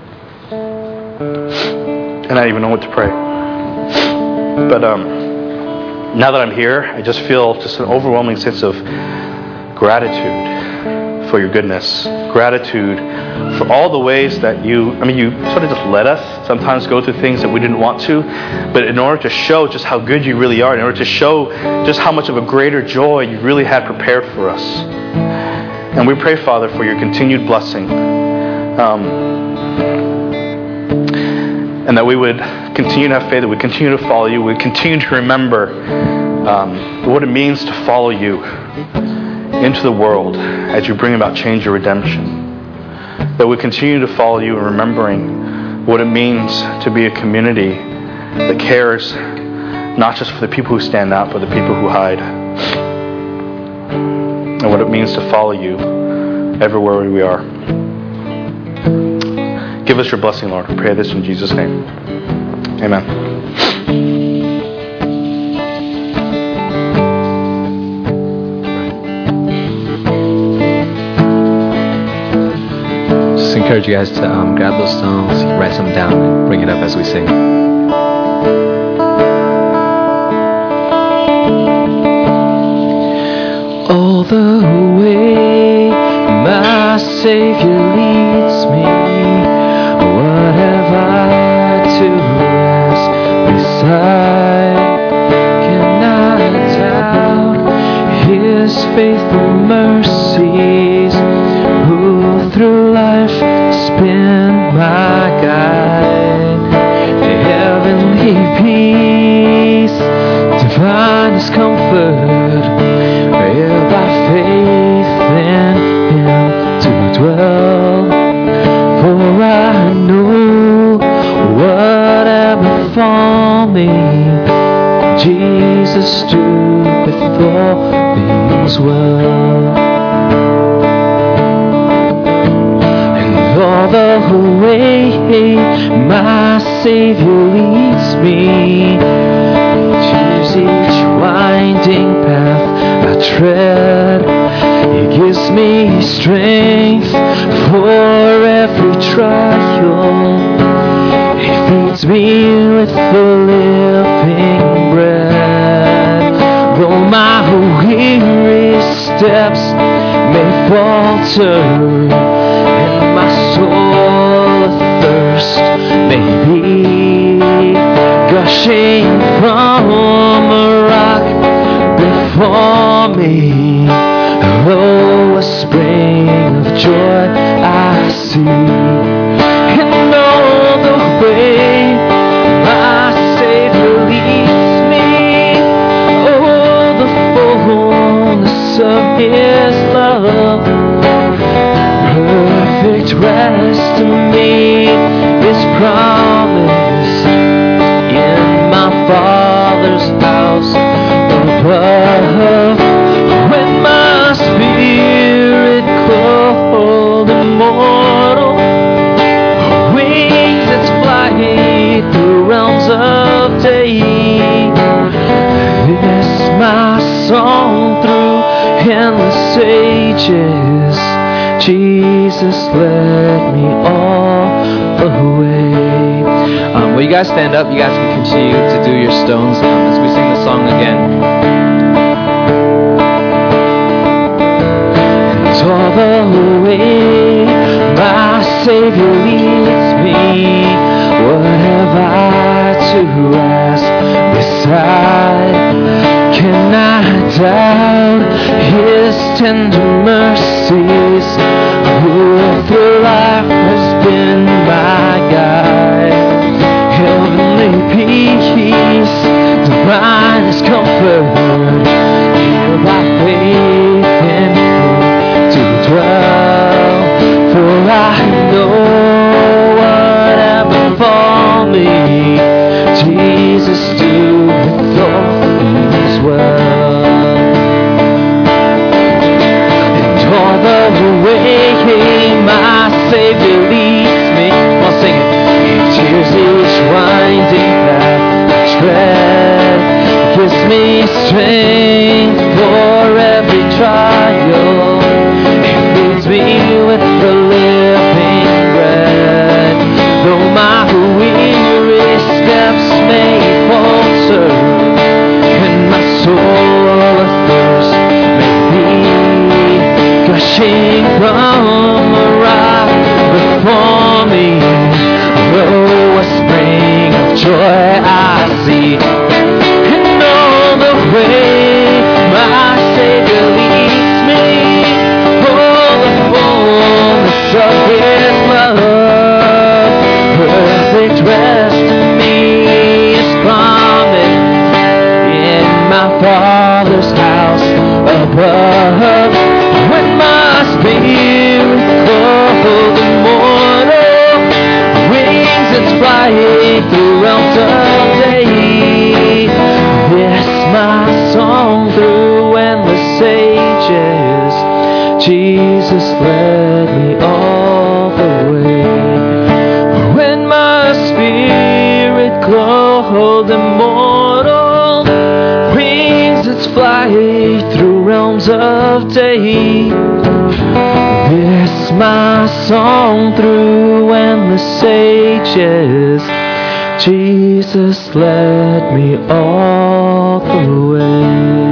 And I didn't even know what to pray. But now that I'm here, I just feel just an overwhelming sense of gratitude for your goodness. Gratitude for all the ways that you sort of just let us sometimes go through things that we didn't want to. But in order to show just how good you really are, in order to show just how much of a greater joy you really had prepared for us. And we pray, Father, for your continued blessing. And that we would continue to have faith, that we continue to follow you, we continue to remember what it means to follow you into the world as you bring about change or redemption. That we continue to follow you in remembering what it means to be a community that cares not just for the people who stand out, but the people who hide. And what it means to follow you everywhere we are. Give us your blessing, Lord. We pray this in Jesus' name. Amen. Just encourage you guys to grab those stones, write some down, and bring it up as we sing. All the way my Savior leads me, what have I to rest beside? Cannot doubt His faithful mercies, who through life has been my guide. Heavenly peace, divinest comfort, where by faith in Him to dwell. For I know whatever befall me, Jesus doeth all things well. And all the way my Savior leads me, choose each winding path I tread. He gives me strength for every trial. He feeds me with the living bread. Though my weary steps may falter, and my soul athirst may be, gushing from a rock before me, oh, a spring of joy I see. And all the way my Savior leads me, oh, the fullness of His love, perfect rest to me is promised in my Father's house above. When my spirit cold and mortal wings its flight through realms of day, this my song through endless ages, Jesus led me all the way. Will you guys stand up? You guys can continue to do your stones as we sing the song again. All the way my Savior leads me, what have I to ask beside? Can I doubt His tender mercies, who through life has been my guide? Heavenly peace, divinest comfort, here by faith in Him to dwell. For I know whatever befall me, Jesus doeth all things well. And all the way my Savior leads me, I'll sing it. He tears each strength for every trial. It feeds me with the living bread. Though my weary steps may falter, and my soul athirst may be, gushing from a rock before me, oh, a spring of joy I see. And all the way my Savior leads me, oh, the fullness of His love, perfect rest in me is promised in my Father's house above. When my spirit clothed in mortal wings, it's flying through realms of day. Yes, my song through endless ages, Jesus led me all the way. When my spirit clothed in mortal wings, it's flying through realms of day. This my song through endless ages, Jesus led me all the way.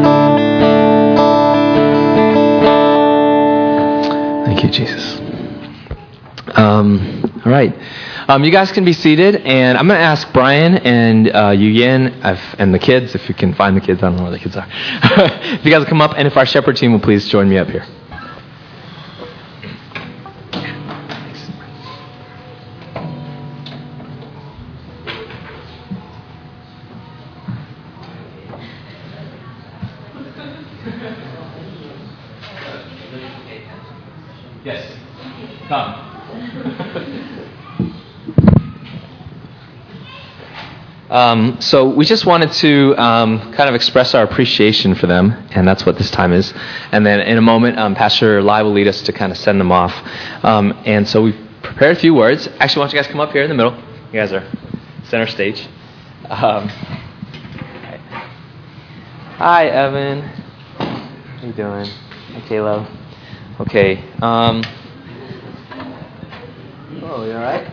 Thank you, Jesus. All right. You guys can be seated, and I'm going to ask Brian and Yu-Yin and the kids, if you can find the kids. I don't know where the kids are. If you guys will come up, and if our shepherd team will please join me up here. Yes. Come. So we just wanted to kind of express our appreciation for them, and that's what this time is. And then in a moment, Pastor Lai will lead us to kind of send them off. And so we prepared a few words. Actually, why don't you guys come up here in the middle? You guys are center stage. Hi, Evan. How you doing? Hi, Caleb. Okay. Oh, you all right?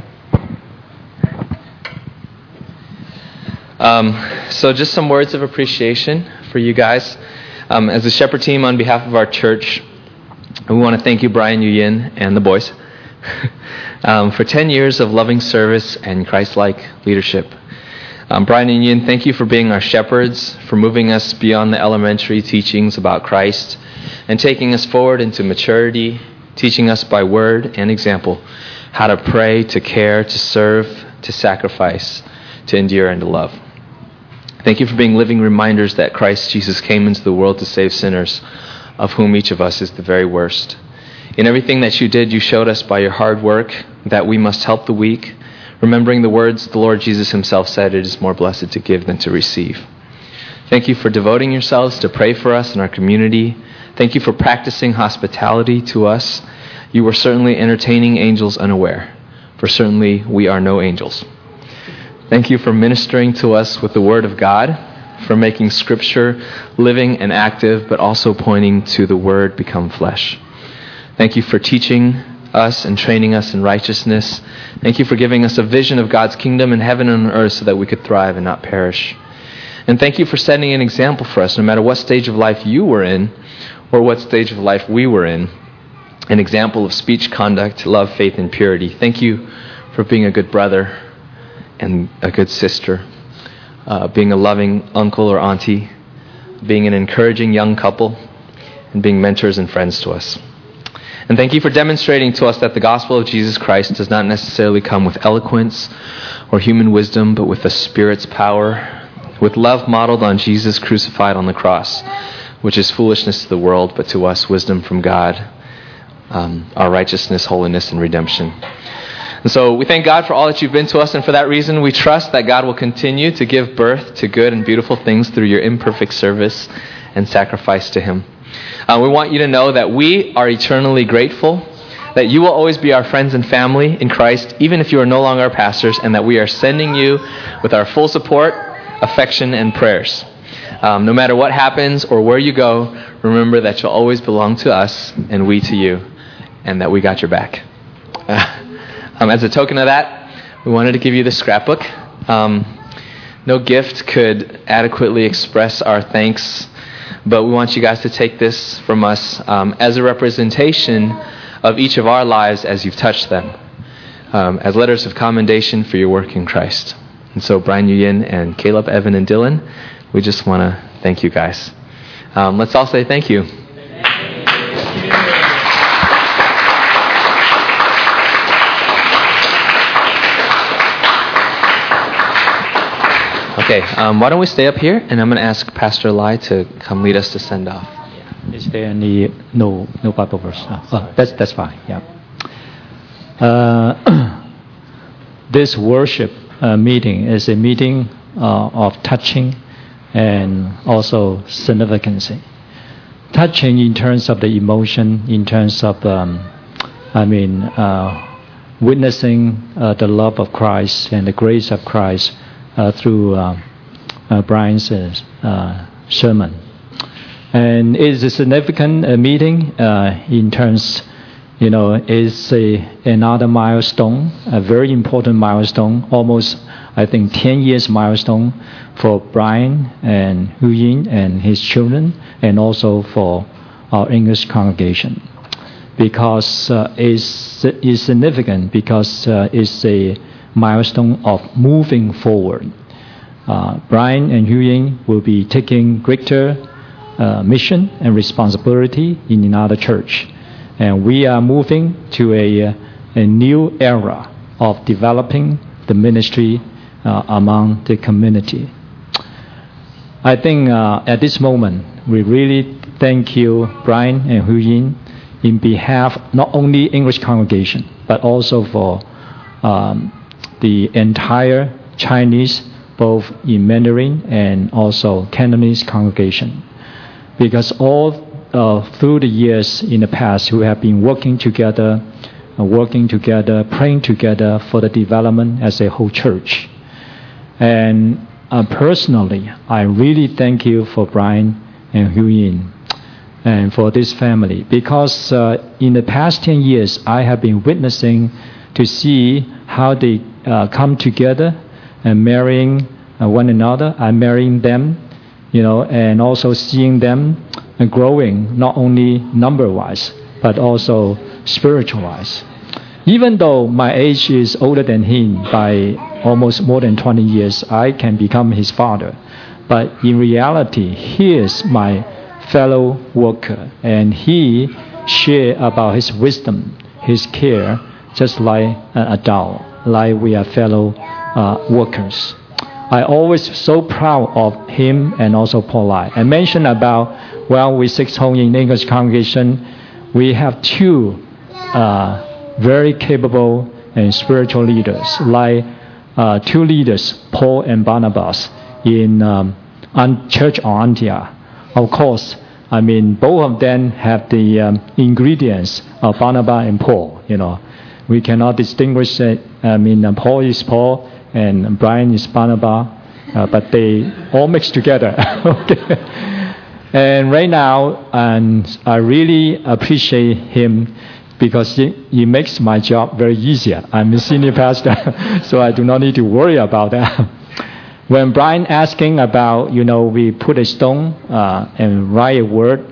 So just some words of appreciation for you guys. As a shepherd team on behalf of our church, we want to thank you, Brian, Yu-Yin, and the boys, for 10 years of loving service and Christ-like leadership. Brian and Yu-Yin, thank you for being our shepherds, for moving us beyond the elementary teachings about Christ and taking us forward into maturity, teaching us by word and example how to pray, to care, to serve, to sacrifice, to endure, and to love. Thank you for being living reminders that Christ Jesus came into the world to save sinners, of whom each of us is the very worst. In everything that you did, you showed us by your hard work that we must help the weak, remembering the words the Lord Jesus himself said, "It is more blessed to give than to receive." Thank you for devoting yourselves to pray for us in our community. Thank you for practicing hospitality to us. You were certainly entertaining angels unaware, for certainly we are no angels. Thank you for ministering to us with the Word of God, for making Scripture living and active, but also pointing to the Word become flesh. Thank you for teaching us and training us in righteousness. Thank you for giving us a vision of God's kingdom in heaven and on earth so that we could thrive and not perish. And thank you for setting an example for us, no matter what stage of life you were in or what stage of life we were in, an example of speech, conduct, love, faith, and purity. Thank you for being a good brother and a good sister, being a loving uncle or auntie, being an encouraging young couple, and being mentors and friends to us. And thank you for demonstrating to us that the gospel of Jesus Christ does not necessarily come with eloquence or human wisdom, but with the Spirit's power, with love modeled on Jesus crucified on the cross, which is foolishness to the world, but to us wisdom from God, our righteousness, holiness, and redemption. And so we thank God for all that you've been to us, and for that reason we trust that God will continue to give birth to good and beautiful things through your imperfect service and sacrifice to Him. We want you to know that we are eternally grateful, that you will always be our friends and family in Christ, even if you are no longer our pastors, and that we are sending you with our full support, affection, and prayers. No matter what happens or where you go, remember that you'll always belong to us and we to you, and that we got your back. As a token of that, we wanted to give you the scrapbook. No gift could adequately express our thanks, but we want you guys to take this from us as a representation of each of our lives as you've touched them, as letters of commendation for your work in Christ. And so Brian Nguyen and Caleb, Evan, and Dylan, we just want to thank you guys. Let's all say thank you. Okay, why don't we stay up here, and I'm going to ask Pastor Lai to come lead us to send off. Is there any no Bible verse? That's fine. Yeah. This worship meeting is a meeting of touching and also significance. Touching in terms of the emotion, in terms of witnessing the love of Christ and the grace of Christ through Brian's sermon. And it's a significant meeting in terms, it's another milestone, a very important milestone, almost, I think, 10 years milestone for Brian and Nguyen and his children, and also for our English congregation. Because it's significant, because it's a milestone of moving forward. Brian and Nguyen will be taking greater mission and responsibility in another church. And we are moving to a new era of developing the ministry among the community. I think at this moment, we really thank you, Brian and Nguyen, in behalf not only English congregation, but also for the entire Chinese, both in Mandarin and also Cantonese congregation. Because all through the years in the past, we have been working together, praying together for the development as a whole church. And personally, I really thank you for Brian and Nguyen and for this family. Because in the past 10 years, I have been witnessing to see how they come together and marrying one another. I'm marrying them, and also seeing them growing, not only number-wise, but also spiritual-wise. Even though my age is older than him by almost more than 20 years, I can become his father. But in reality, he is my fellow worker, and he shares about his wisdom, his care, just like an adult, like we are fellow workers. I always so proud of him and also Paul Lai. I mentioned about, we six home in English congregation, we have two very capable and spiritual leaders, like two leaders, Paul and Barnabas, in Church of Antioch. Of course, both of them have the ingredients of Barnabas and Paul. We cannot distinguish it. Paul is Paul and Brian is Barnabas, but they all mix together. Okay. And right now, I really appreciate him because he makes my job very easier. I'm a senior pastor, so I do not need to worry about that. When Brian asking about, we put a stone and write a word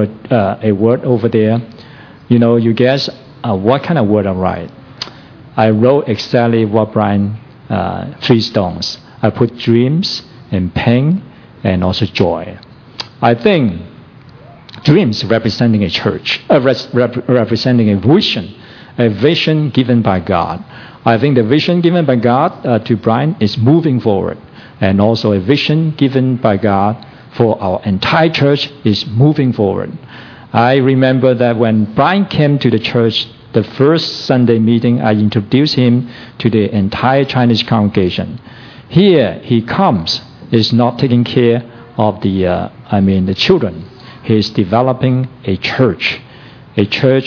over there, you guess what kind of word I write? I wrote exactly what Brian, 3 stones. I put dreams and pain and also joy. I think dreams representing a church, representing a vision given by God. I think the vision given by God to Brian is moving forward. And also a vision given by God for our entire church is moving forward. I remember that when Brian came to the church, the first Sunday meeting, I introduced him to the entire Chinese congregation. Here he comes, is not taking care of the children. He is developing a church, of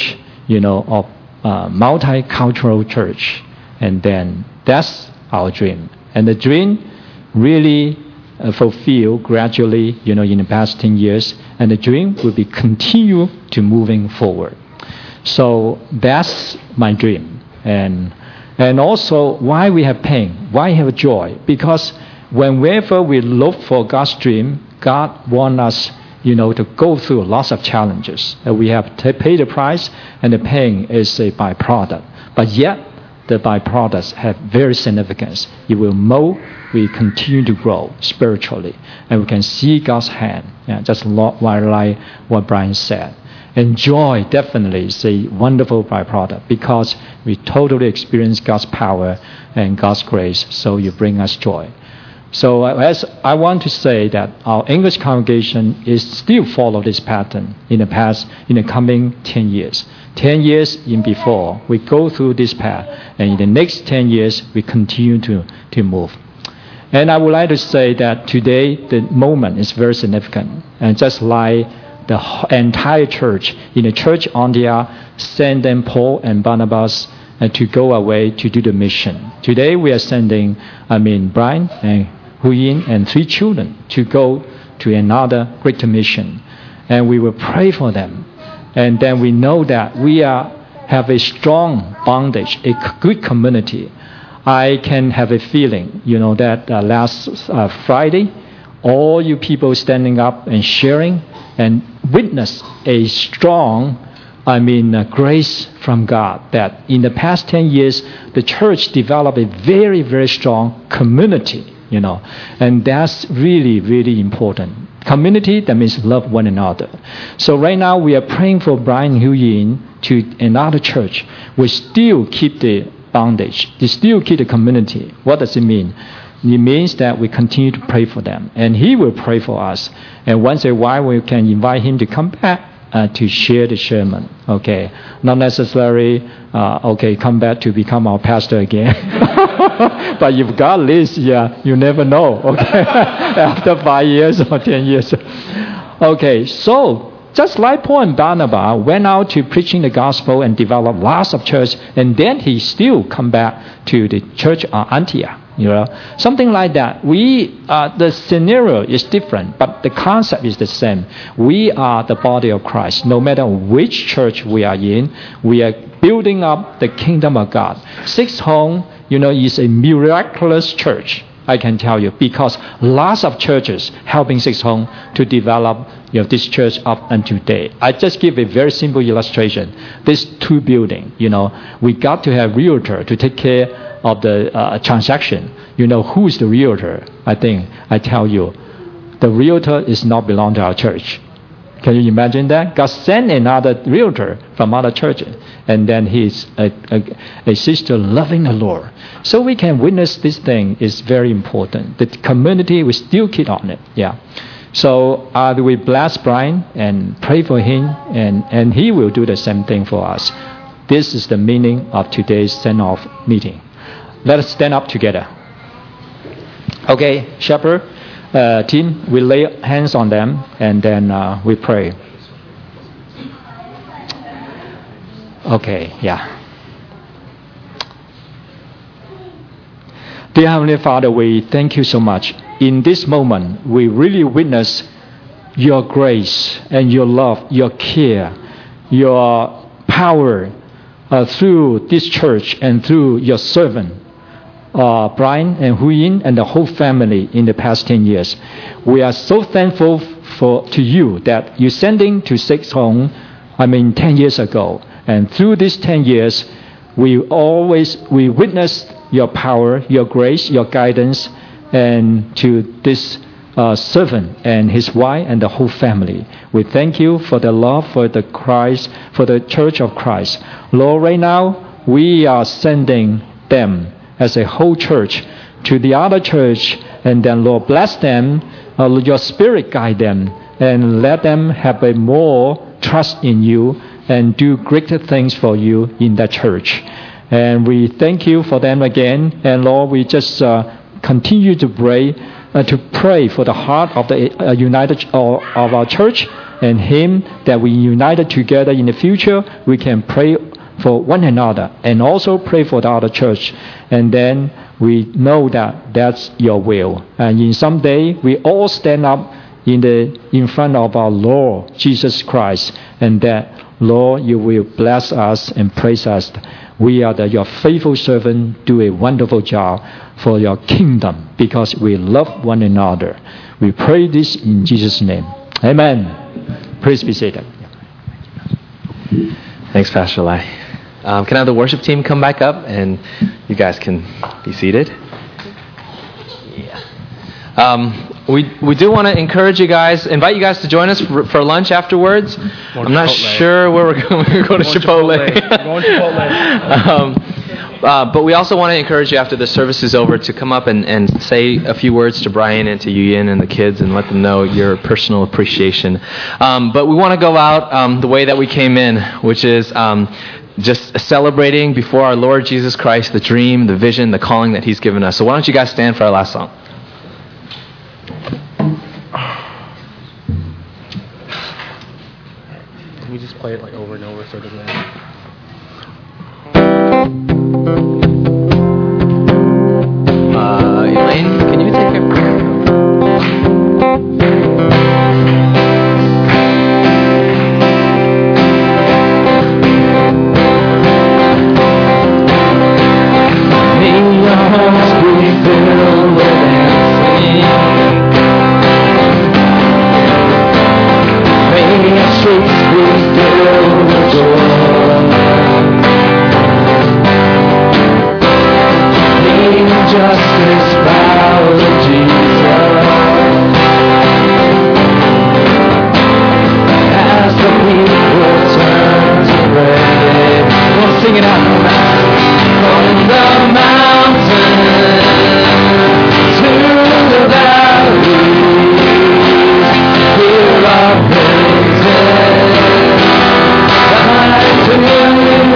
multicultural church. And then that's our dream. And the dream really fulfilled gradually, in the past 10 years, and the dream will be continue to moving forward. So that's my dream. And also why we have pain, why have joy? Because whenever we look for God's dream, God wants us, to go through lots of challenges. We have to pay the price, and the pain is a byproduct. But yet, the byproducts have very significance. It will mold, we continue to grow spiritually, and we can see God's hand, just like what Brian said. And joy definitely is a wonderful byproduct because we totally experience God's power and God's grace, so you bring us joy. So as I want to say that our English congregation is still follow this pattern in the coming 10 years. 10 years in before, we go through this path, and in the next 10 years, we continue to move. And I would like to say that today, the moment is very significant. And just like the entire church, in the church Antioch, send them Paul and Barnabas to go away to do the mission. Today, we are sending, Brian and Huyin and 3 children to go to another greater mission. And we will pray for them. And then we know that we have a strong bondage, a good community. I can have a feeling, that last Friday, all you people standing up and sharing and witness a strong, grace from God, that in the past 10 years, the church developed a very, very strong community, and that's really, really important. Community, that means love one another. So right now we are praying for Brian Huyin to another church. We still keep the bondage. They still keep the community. What does it mean? It means that we continue to pray for them. And he will pray for us. And once in a while we can invite him to come back to share the sermon. Okay. Not necessarily, come back to become our pastor again. But if God leads, you never know. Okay. After 5 years or 10 years. Okay. So, just like Paul and Barnabas went out to preaching the gospel and develop lots of church, and then he still come back to the church Antioch. Something like that. The scenario is different, but the concept is the same. We are the body of Christ. No matter which church we are in, we are building up the kingdom of God. Sixth Home, is a miraculous church, I can tell you, because lots of churches helping Sixth Home to develop this church up until today. I just give a very simple illustration. These 2 buildings, we got to have realtor to take care of the transaction. Who is the realtor? I think I tell you, the realtor is not belong to our church. Can you imagine that? God sent another realtor from other churches, and then he's a sister loving the Lord. So we can witness this thing is very important. The community, we still keep on it. Yeah. So we bless Brian and pray for him, and he will do the same thing for us. This is the meaning of today's send-off meeting. Let us stand up together. Okay, shepherd, team, we lay hands on them, and then we pray. Okay, yeah. Dear Heavenly Father, we thank you so much. In this moment, we really witness your grace and your love, your care, your power through this church and through your servant, Brian and Huyin and the whole family in the past 10 years. We are so thankful to you that you sending to Sixth Home, 10 years ago. And through these 10 years, we witnessed your power, your grace, your guidance, and to this servant and his wife and the whole family. We thank you for the love for the Christ, for the Church of Christ. Lord, right now, we are sending them as a whole church to the other church, and then Lord bless them, your spirit guide them, and let them have a more trust in you and do greater things for you in that church. And we thank you for them again, and Lord, we just continue to pray for the heart of the united of our church and him, that we united together in the future, we can pray for one another and also pray for the other church. And then we know that that's your will. And in some day, we all stand up in front of our Lord Jesus Christ, and that, Lord, you will bless us and praise us. We are your faithful servant, do a wonderful job for your kingdom because we love one another. We pray this in Jesus' name. Amen. Please be seated. Thanks, Pastor Lai. Can I have the worship team come back up and you guys can be seated? Yeah. We do want to encourage you guys, invite you guys to join us for lunch afterwards. I'm not sure where we're going. We're going to Chipotle. Going Chipotle. But we also want to encourage you after the service is over to come up and say a few words to Brian and to Yuyin and the kids and let them know your personal appreciation. But we want to go out the way that we came in, which is just celebrating before our Lord Jesus Christ the dream, the vision, the calling that He's given us. So why don't you guys stand for our last song? Can we just play it like over and over so it doesn't end? Elaine, can you take it? May your hearts be filled with dancing. May your streets be filled with joy. May justice bow to Jesus. As the people turn to pray, we'll sing it out. From the mountain to the valley, hear our praises. Like to you,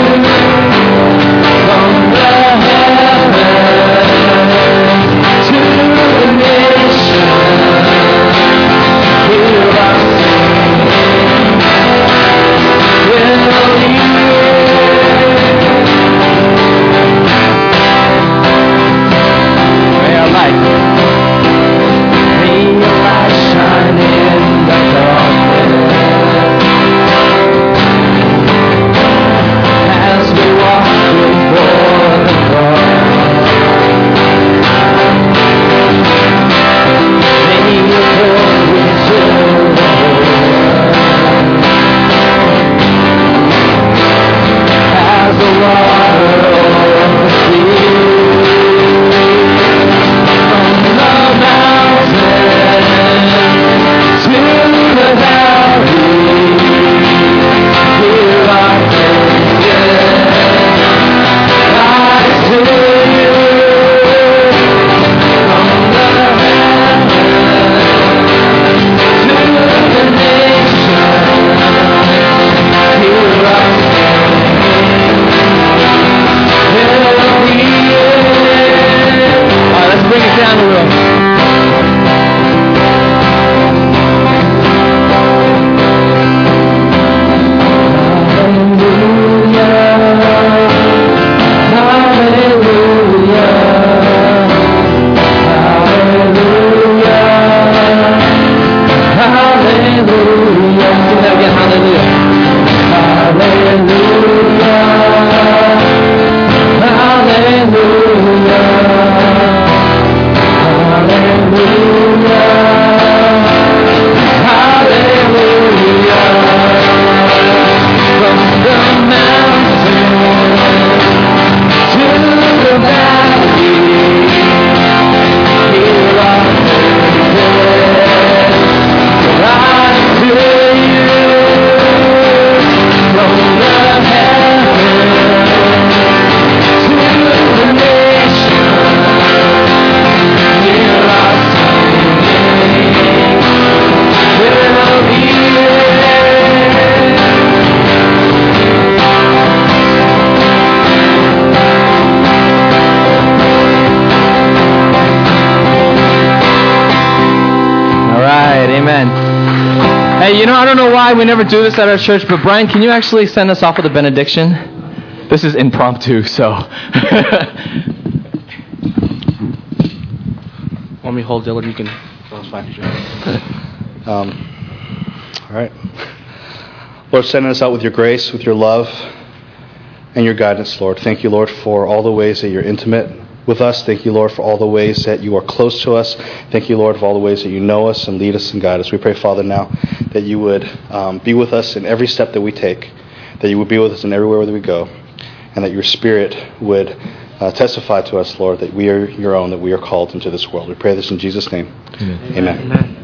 from the heavens to the nations, hear our singing. Will you? May your light shine in the darkness as we walk before the cross. May your glory fill the world as the water over the sea. Hey, I don't know why we never do this at our church, but Brian, can you actually send us off with a benediction? This is impromptu, so. Want me to hold Dylan? You can. That's fine. All right. Lord, send us out with your grace, with your love, and your guidance, Lord. Thank you, Lord, for all the ways that you're intimate with us. Thank you, Lord, for all the ways that you are close to us. Thank you, Lord, for all the ways that you know us and lead us and guide us. We pray, Father, now that you would be with us in every step that we take, that you would be with us in everywhere that we go, and that your Spirit would testify to us, Lord, that we are your own, that we are called into this world. We pray this in Jesus' name. Amen. Amen. Amen.